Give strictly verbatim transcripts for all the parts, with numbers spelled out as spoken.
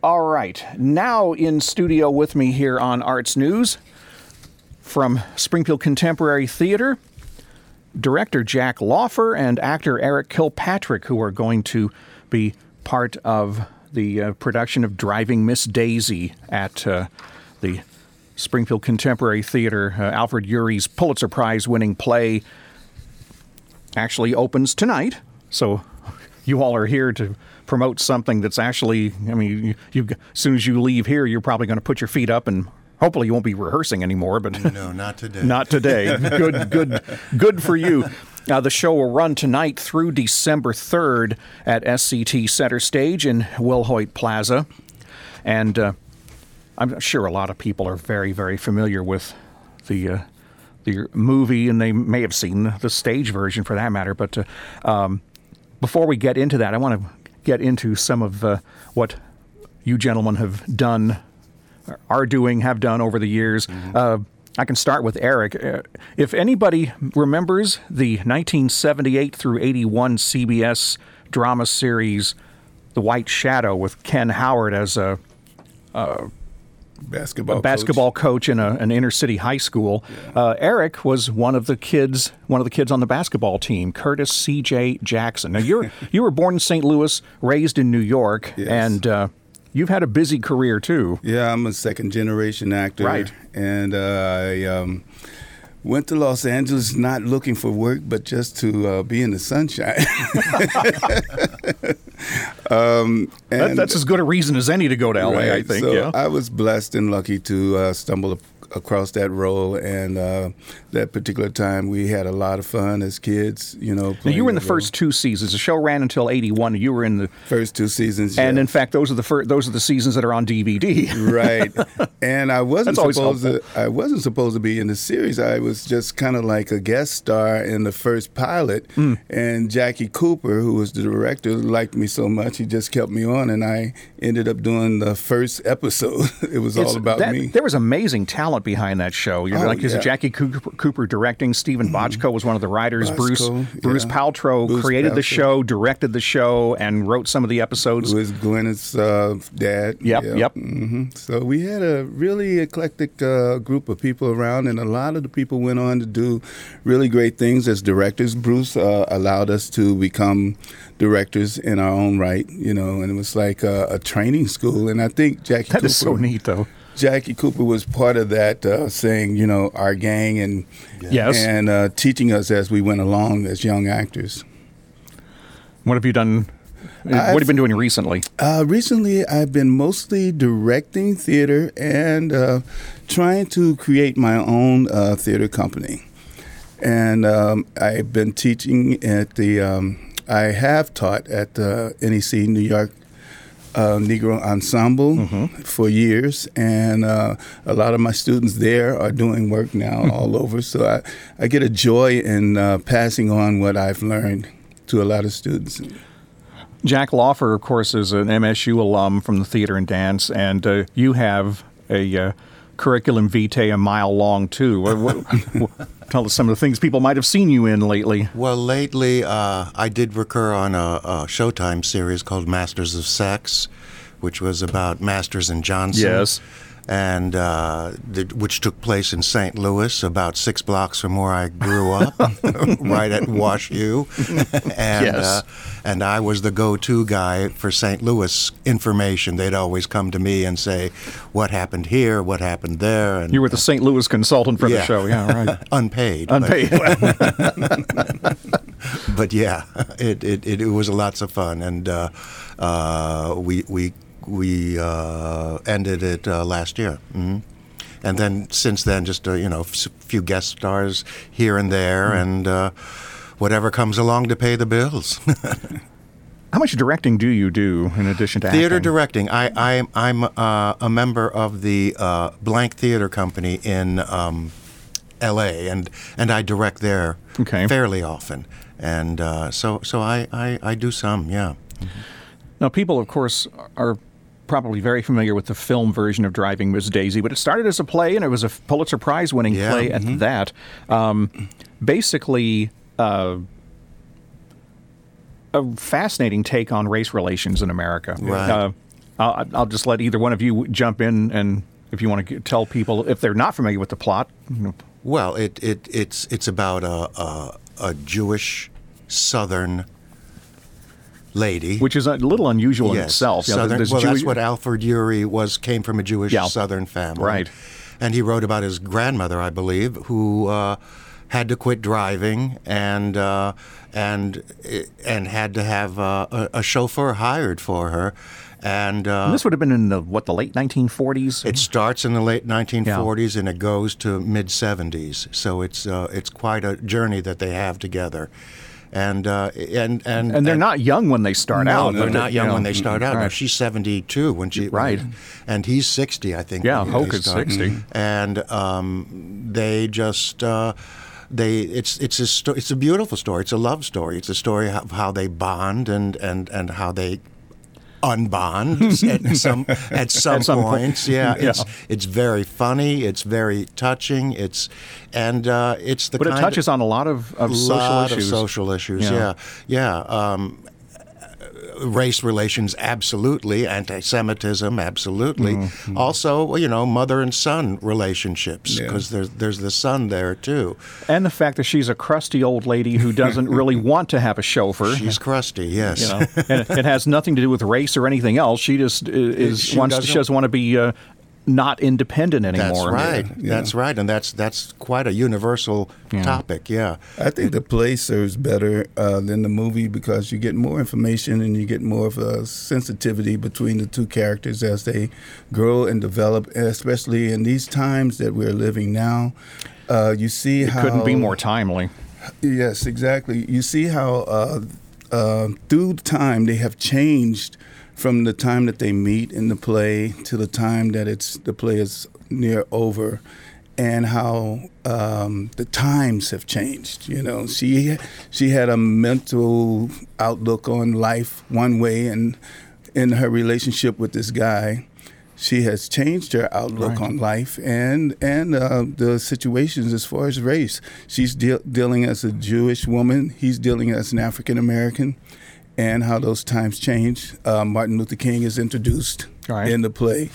All right. Now in studio with me here on Arts News from Springfield Contemporary Theater, director Jack Laufer and actor Eric Kilpatrick, who are going to be part of the uh, production of Driving Miss Daisy at uh, the Springfield Contemporary Theater. Uh, Alfred Uhry's Pulitzer Prize-winning play actually opens tonight, so you all are here to promote something that's actually, I mean, you, you, as soon as you leave here, you're probably going to put your feet up and hopefully you won't be rehearsing anymore. But no, not today. Not today. Good, good, good for you. Uh, the show will run tonight through December third at S C T Center Stage in Wilhoit Plaza. And uh, I'm sure a lot of people are very, very familiar with the uh, the movie, and they may have seen the stage version for that matter. But uh, um, before we get into that, I want to get into some of uh, what you gentlemen have done, are doing, have done over the years. Mm-hmm. Uh, I can start with Eric. Uh, if anybody remembers the nineteen seventy-eight through eighty-one C B S drama series, The White Shadow, with Ken Howard as a, a basketball a basketball coach, coach in a, an inner city high school, yeah. uh, Eric was one of the kids, one of the kids on the basketball team, Curtis C J Jackson. Now you're you were born in Saint Louis, raised in New York, yes. and uh, you've had a busy career too. Yeah, I'm a second generation actor, right? And uh, I um, went to Los Angeles not looking for work, but just to uh, be in the sunshine. um, and that, that's as good a reason as any to go to L A, right, I think. So yeah. I was blessed and lucky to uh, stumble across that role, and uh, that particular time we had a lot of fun as kids. You know, now you were in the role. first two seasons. The show ran until eighty-one. You were in the first two seasons, and yeah. in fact, those are the fir- those are the seasons that are on D V D. Right, and I wasn't That's supposed helpful. to. I wasn't supposed to be in the series. I was just kind of like a guest star in the first pilot. Mm. And Jackie Cooper, who was the director, liked me so much he just kept me on, and I ended up doing the first episode. It was it's, all about that, me. There was amazing talent behind that show. You're oh, like, is yeah. Jackie Cooper, Cooper directing? Stephen Bochco mm. was one of the writers. Bochco, Bruce yeah. Bruce Paltrow Bruce created Paltrow. the show, directed the show, and wrote some of the episodes. Who is Gwyneth's uh, dad. Yep, yep. yep. Mm-hmm. So we had a really eclectic uh, group of people around, and a lot of the people went on to do really great things as directors. Bruce uh, allowed us to become directors in our own right, you know, and it was like a, a training school. And I think Jackie That Cooper... is so neat, though. Jackie Cooper was part of that, uh, saying, you know, our gang and yes. and uh, teaching us as we went along as young actors. What have you done? What I've, have you been doing recently? Uh, recently, I've been mostly directing theater and uh, trying to create my own uh, theater company. And um, I've been teaching at the, um, I have taught at the N E C, New York Uh, Negro Ensemble mm-hmm. for years, and uh, a lot of my students there are doing work now mm-hmm. all over. So I, I get a joy in uh, passing on what I've learned to a lot of students. Jack Laufer, of course, is an M S U alum from the theater and dance, and uh, you have a uh, curriculum vitae a mile long, too. What, what, tell us some of the things people might have seen you in lately. Well, lately uh, I did recur on a, a Showtime series called Masters of Sex, which was about Masters and Johnson. Yes. And uh, the, which took place in Saint Louis, about six blocks from where I grew up, right at Wash U. and, yes. uh, and I was the go-to guy for Saint Louis information. They'd always come to me and say, what happened here, what happened there. And you were the Saint Louis consultant for yeah. the show, yeah, right. Unpaid. Unpaid. But, but yeah, it, it, it, it was lots of fun. And uh, uh, we... we We uh, ended it uh, last year, mm-hmm. and then since then, just uh, you know, a few guest stars here and there, mm-hmm. and uh, whatever comes along to pay the bills. How much directing do you do in addition to theater acting? directing? I, I I'm uh, a member of the uh, Blank Theater Company in um, L A, and and I direct there okay. fairly often, and uh, so so I, I, I do some, yeah. Mm-hmm. Now, people, of course, are probably very familiar with the film version of Driving Miss Daisy, but it started as a play, and it was a Pulitzer Prize-winning yeah, play mm-hmm. at that. Um, basically, uh, a fascinating take on race relations in America. Right. Uh, I'll, I'll just let either one of you jump in, and if you want to tell people if they're not familiar with the plot. You know. Well, it, it it's it's about a a, a Jewish Southern lady, which is a little unusual yes, in itself. Southern, you know, well, Jew- that's what Alfred Urey was. Came from a Jewish yeah. Southern family, right? And he wrote about his grandmother, I believe, who uh, had to quit driving and uh, and and had to have uh, a, a chauffeur hired for her. And, uh, and this would have been in the what the late nineteen forties. It starts in the late nineteen forties yeah. and it goes to mid seventies. So it's uh, it's quite a journey that they have together. And uh, and and and they're and, not young when they start no, out. No, they're not young you know, when they start out. Right. Now, she's seventy-two when she right, when, and he's sixty, I think. Yeah, Hoke is sixty, and um, they just. Uh, They it's it's a sto- it's a beautiful story. It's a love story. It's a story of how they bond and, and, and how they unbond at some at some, at some points. Point. Yeah, yeah, it's it's very funny. It's very touching. It's and uh, it's the but kind it touches of, on a lot of, of social lot issues. of social issues. Yeah, yeah. yeah. Um, race relations, absolutely. Anti-Semitism, absolutely. Mm-hmm. Also, you know, mother and son relationships, because yeah. there's there's the son there too. And the fact that she's a crusty old lady who doesn't really want to have a chauffeur. She's crusty, yes. You know, and it has nothing to do with race or anything else. She just is she wants to, she doesn't want to be uh, not independent anymore. That's right. Yeah. That's right, and that's that's quite a universal yeah. topic. Yeah, I think the play serves better uh, than the movie because you get more information and you get more of a sensitivity between the two characters as they grow and develop, especially in these times that we're living now. Uh, you see it how couldn't be more timely. Yes, exactly. You see how uh, uh, through time they have changed. From the time that they meet in the play to the time that it's the play is near over, and how um, the times have changed. You know, she she had a mental outlook on life one way, and in her relationship with this guy, she has changed her outlook right. on life and and uh, the situations as far as race. She's de- dealing as a Jewish woman. He's dealing as an African American. And how those times change. Uh, Martin Luther King is introduced right. in the play,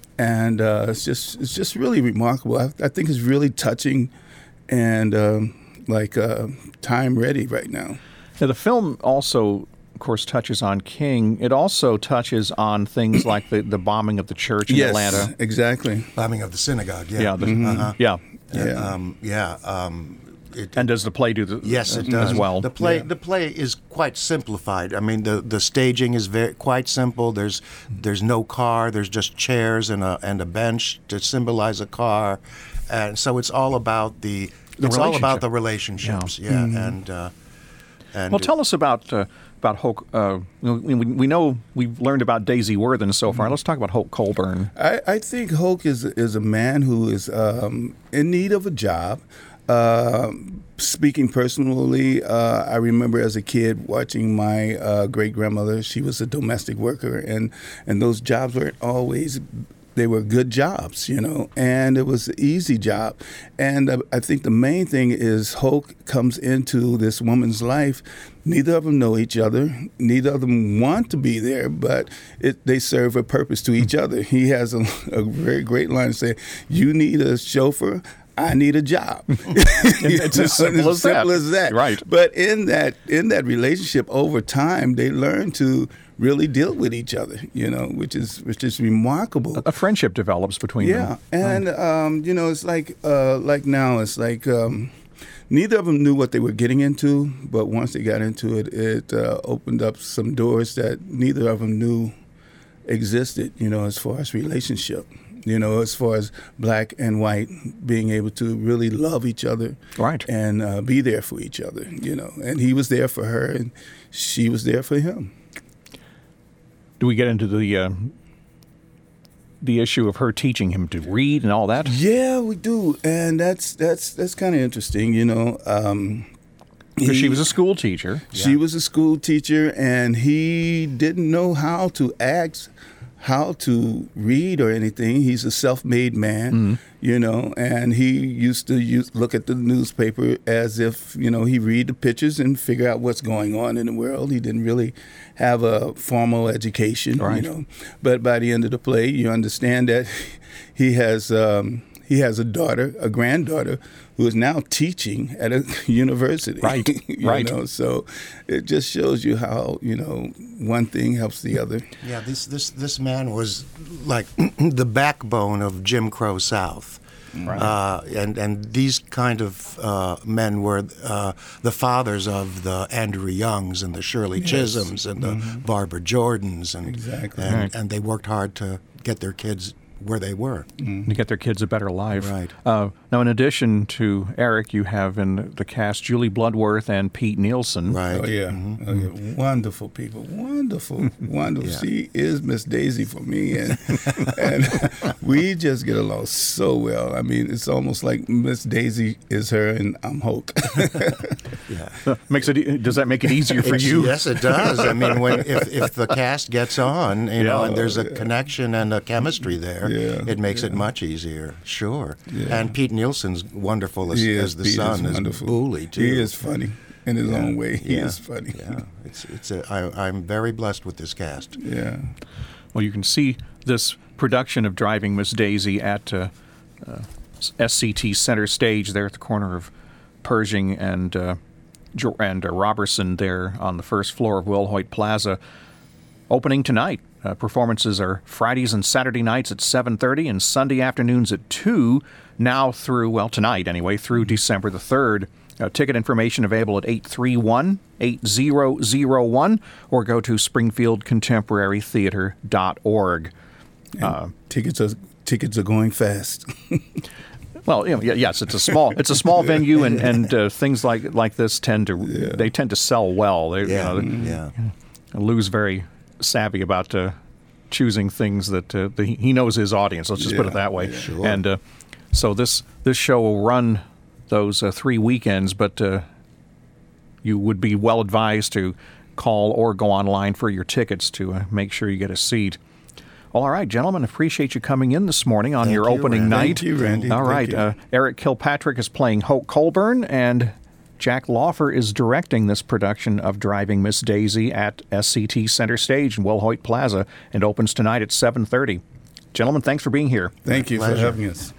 and uh, it's just it's just really remarkable. I, I think it's really touching, and um, like uh, time ready right now. Now the film also, of course, touches on King. It also touches on things like the, the bombing of the church in yes, Atlanta. Exactly. Bombing of the synagogue. Yeah. Yeah. The, mm-hmm. uh-huh. Yeah. Yeah. Um, yeah. Um, It, and does the play do the yes, it uh, does as well? The play, yeah. the play is quite simplified. I mean, the, the staging is very quite simple. There's there's no car. There's just chairs and a and a bench to symbolize a car, and so it's all about the, the it's all about the relationships. Yeah, yeah. Mm-hmm. and uh, and well, tell us about uh, about Hoke. Uh, we, we know we've learned about Daisy Worthen so far. Mm-hmm. Let's talk about Hoke Colburn. I, I think Hoke is is a man who is um, in need of a job. Uh, speaking personally, uh, I remember as a kid watching my uh, great grandmother. She was a domestic worker, and, and those jobs weren't always. They were good jobs, you know, and it was an easy job. And uh, I think the main thing is Hoke comes into this woman's life. Neither of them know each other. Neither of them want to be there, but it, they serve a purpose to each other. He has a, a very great line saying, "You need a chauffeur. I need a job." It's as simple, as, as, simple that. as that. Right. But in that in that relationship, over time, they learn to really deal with each other. You know, which is which is remarkable. A friendship develops between yeah. them. Yeah, and um, you know, it's like uh, like now, it's like um, neither of them knew what they were getting into, but once they got into it, it uh, opened up some doors that neither of them knew existed. You know, as far as relationship. You know, as far as black and white being able to really love each other, right, and uh, be there for each other. You know, and he was there for her, and she was there for him. Do we get into the uh, the issue of her teaching him to read and all that? Yeah, we do, and that's that's that's kind of interesting. You know, um, because she was a school teacher. She yeah. was a school teacher, and he didn't know how to ask how to read or anything. He's a self-made man, mm-hmm. you know, and he used to use, look at the newspaper as if, you know, he read the pictures and figure out what's going on in the world. He didn't really have a formal education, right. you know. But by the end of the play, you understand that he has um, he has a daughter, a granddaughter, who is now teaching at a university. Right, you right. know, so it just shows you how, you know, one thing helps the other. Yeah, this this this man was like the backbone of Jim Crow South. Right. Uh, and and these kind of uh, men were uh, the fathers of the Andrew Youngs and the Shirley Yes. Chisholms and the Mm-hmm. Barbara Jordans, and Exactly. and, Right. and they worked hard to get their kids where they were. to get their kids a better life. Right. Uh, now, in addition to Eric, you have in the cast Julie Bloodworth and Pete Nielsen. Right. Oh yeah. Mhm. oh yeah, wonderful people, wonderful, wonderful. Yeah. She is Miss Daisy for me, and and we just get along so well. I mean, it's almost like Miss Daisy is her and I'm Hulk. Yeah. Makes it. e- Does that make it easier for It's- you? Yes, it does. I mean, when if, if the cast gets on, you know, Yeah. and there's a connection and a chemistry there, Yeah, it makes it yeah. much easier. Sure. Yeah. And Pete Nielsen's wonderful as, He is, as the Pete is son, as wonderful. Bully too. He is funny in his own way. He Yeah. is funny. Yeah, it's it's. A, I, I'm very blessed with this cast. Yeah. Well, you can see this production of Driving Miss Daisy at uh, uh, S C T Center Stage there at the corner of Pershing and uh, Jo- and uh, Robertson there on the first floor of Wilhoit Plaza. Opening tonight. Uh, performances are Fridays and Saturday nights at seven thirty and Sunday afternoons at two, now through, well, tonight anyway, through December the third. Uh, ticket information available at eight three one, eight zero zero one or go to springfield contemporary theater dot org. Uh, tickets are tickets are going fast. Well, you know, y- yes, it's a small it's a small venue, and and uh, things like like this tend to they tend to sell well. They, Yeah, you know, yeah. Lou's very savvy about uh, choosing things that uh, the, he knows his audience. Let's just put it Yeah, that way. Sure. And uh, so this this show will run those uh, three weekends, but uh, you would be well advised to call or go online for your tickets to uh, make sure you get a seat. All right, gentlemen, appreciate you coming in this morning on Thank your you, opening Randy. night. Thank you, Randy. All Thank right, you. uh, Eric Kilpatrick is playing Hoke Colburn, and Jack Lawfer is directing this production of Driving Miss Daisy at S C T Center Stage in Wilhoit Plaza, and opens tonight at seven thirty. Gentlemen, thanks for being here. Thank you for pleasure. having us.